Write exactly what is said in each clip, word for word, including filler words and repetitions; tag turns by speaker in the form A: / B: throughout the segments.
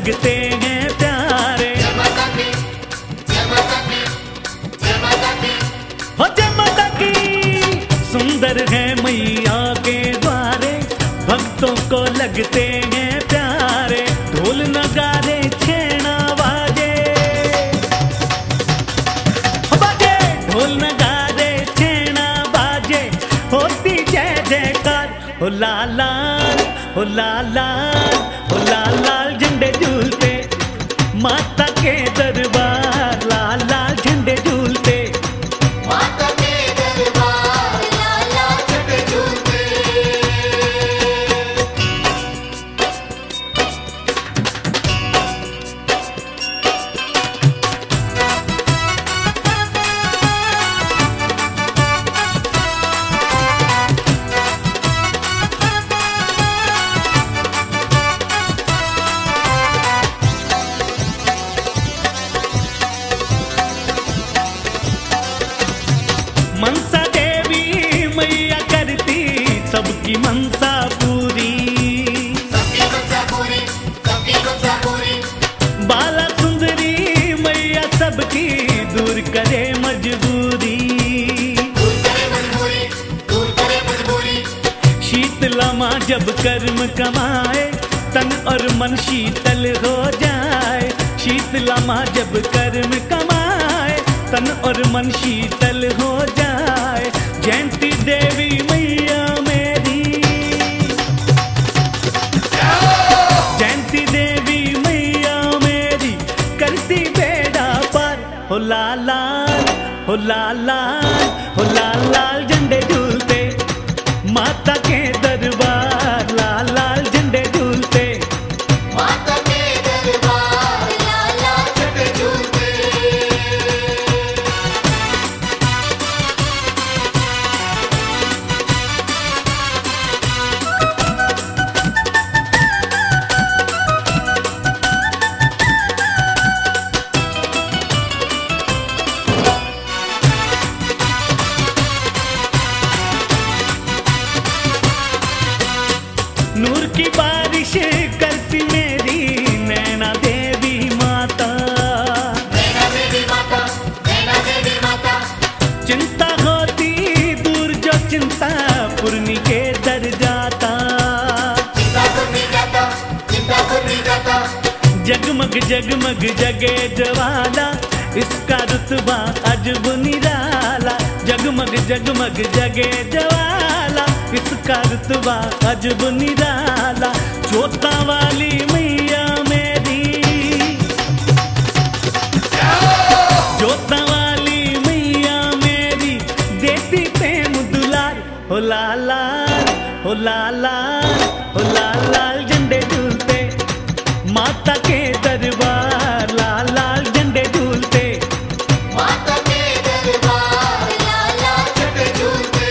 A: लगते हैं प्यारे। हो जय माता की, सुंदर है मैया के द्वारे, भक्तों को लगते हैं प्यारे। ढोल नगारे छेना बाजे, बाजे ढोल नगारे छेना बाजे, होती जय जयकार। हो लाल लाल, हो लाल लाल, हो लाल लाल झंडे झूलते माता के दरबार। लाल लाल झंडे झूलते
B: माता के दरबार, लाल लाल झंडे झूलते।
A: मनसा देवी मैया करती सबकी मनसा पूरी।
B: सबकी मनसा पूरी, सबकी मनसा पूरी।
A: बाला सुंदरी मैया सबकी दूर करे मजबूरी।
B: दूर करे मजबूरी, दूर करे मजबूरी।
A: शीतला माँ जब कर्म कमाए, तन और मन शीतल हो जाए। शीतला माँ जब कर्म कमाए, तन और मन शीतल हो जाए। जयंती देवी मैया मेरी, जयंती देवी मैया मेरी, करती बेड़ा पार। हो लाल लाल, हो लाल लाल, हो लाल लाल झंडे झूलते माता के दरबार। लाल लाल झंडे झूलते
B: माता के दरबार, लाल लाल झंडे झूलते।
A: नूर की बारिश करती मेरी नैना देवी माता।
B: नैना देवी माता, नैना देवी माता।
A: चिंता होती दूर जो चिंता पूर्णी के दर जाता।
B: चिंता पूर्णी जाता, चिंता पूर्णी जाता।
A: जगमग जगमग जगे ज्वाला, इसका रुतबा अजब निराला। जगमग जगमग जगे ज्वाला, इसका रुतबा अजब निराला। जोता वाली मैया मेरी, जोता वाली मैया मेरी, देती प्रेम दुलार। हो लाल लाल, हो लाल लाल, हो लाल लाल झंडे झूलते माता के दरबार। लाल लाल झंडे झूलते
B: माता के दरबार, लाल लाल झंडे झूलते।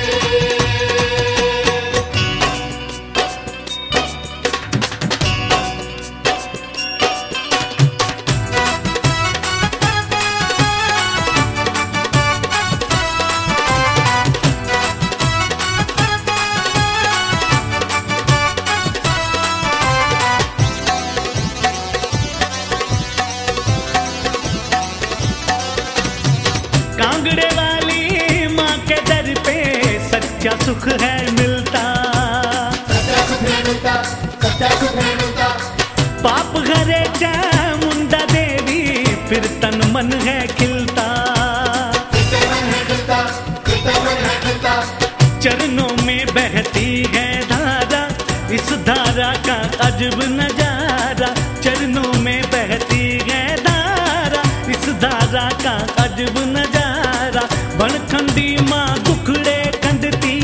A: कांगड़े वाली माँ के दर पे सच्चा सुख है मिलता।
B: सच्चा सुख है मिलता, सच्चा सुख है मिलता।
A: पाप घरे चामुंडा देवी, फिर तन मन है खिलता।
B: कितने मन है खिलता, कितने मन है खिलता।
A: चरणों में बहती है धारा, इस धारा का अजब नजारा। चरणों में बहती है धारा, इस धारा का अजब नजारा। बनखंडी माँ दुखड़े खंडती,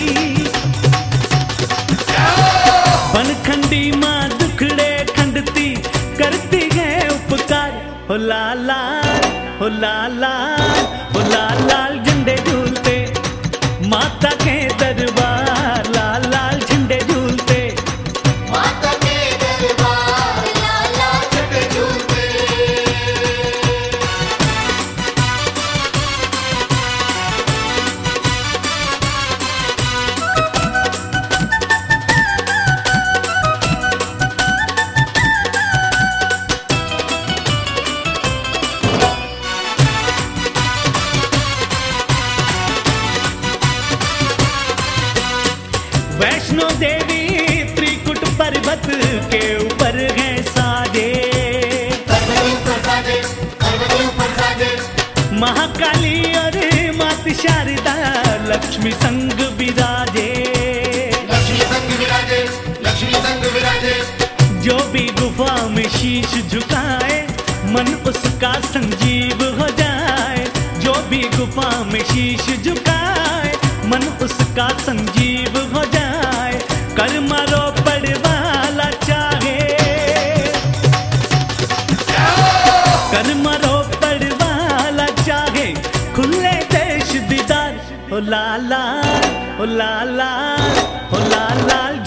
A: बनखंडी माँ दुखड़े खंडती, करती है उपकार। हो लाल लाल, हो लाल लाल, हो लाल लाल झंडे झूलते माता के दरबार। लाल लाल झंडे झूलते
B: माता के दरबार, लाल लाल झंडे झूलते।
A: पर्वत के ऊपर है साजे,
B: पर्वत ऊपर साजे, पर्वत ऊपर साजे।
A: महाकाली और मात शारदा लक्ष्मी संग विराजे,
B: लक्ष्मी संग विराजे, लक्ष्मी संग विराजे।
A: जो भी गुफा में शीश झुकाए मन उसका संजीव हो जाए, जो भी गुफा में शीश झुकाए मन उसका संजीव हो जाए। कर मारो पड़वाला चाहे, कर मारो पड़वाला चाहे खुले देश दीदार। ओ लाला ओ लाला ओ लाला